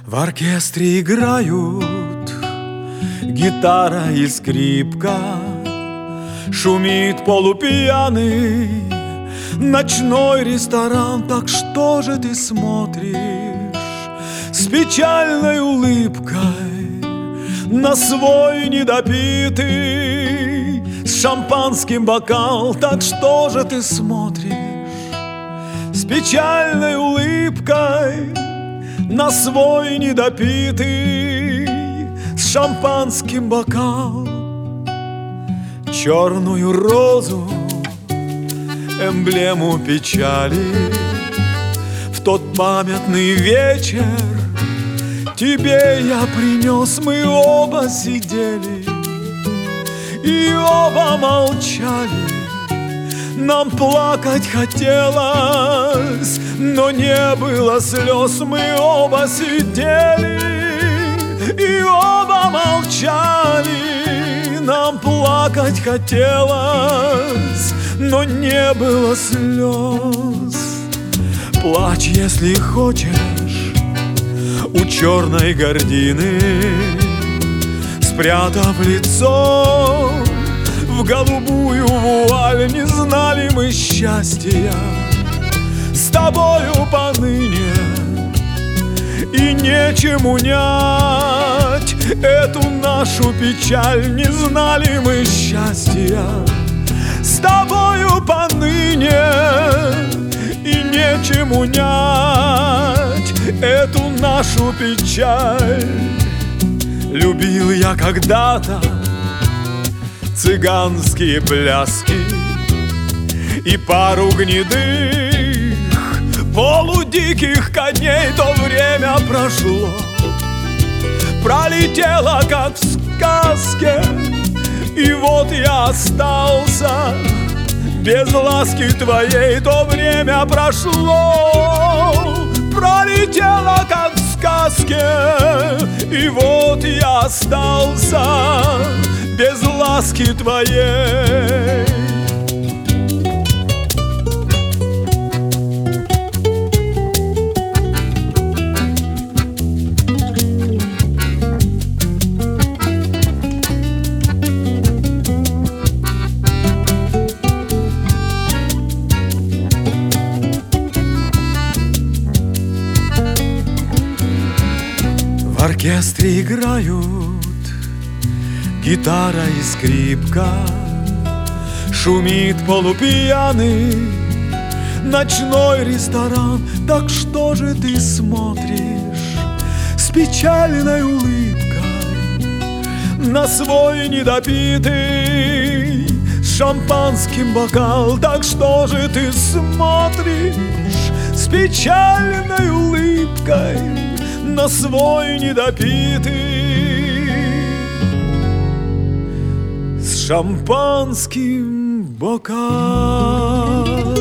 В оркестре играют гитара и скрипка, шумит полупьяный ночной ресторан. Так что же ты смотришь с печальной улыбкой на свой недопитый с шампанским бокал? Так что же ты смотришь с печальной улыбкой на свой недопитый с шампанским бокал? Черную розу, эмблему печали, в тот памятный вечер тебе я принес. Мы оба сидели и оба молчали. Нам плакать хотелось, но не было слез. Мы оба сидели и оба молчали. Нам плакать хотелось, но не было слез. Плачь, если хочешь, у черной гардины, спрятав лицо в голубую вуаль. Не знали мы счастья с тобою поныне, и нечем унять эту нашу печаль. Не знали мы счастья с тобою поныне, и нечем унять эту нашу печаль. Любил я когда-то цыганские пляски и пару гнедых полудиких коней. То время прошло, пролетело, как в сказке, и вот я остался без ласки твоей. То время прошло, пролетело, как в сказке, и вот я остался без ласки твоей. В оркестре играют гитара и скрипка, шумит полупьяный ночной ресторан. Так что же ты смотришь с печальной улыбкой на свой недопитый с шампанским бокал? Так что же ты смотришь с печальной улыбкой на свой недопитый с шампанским бокалом?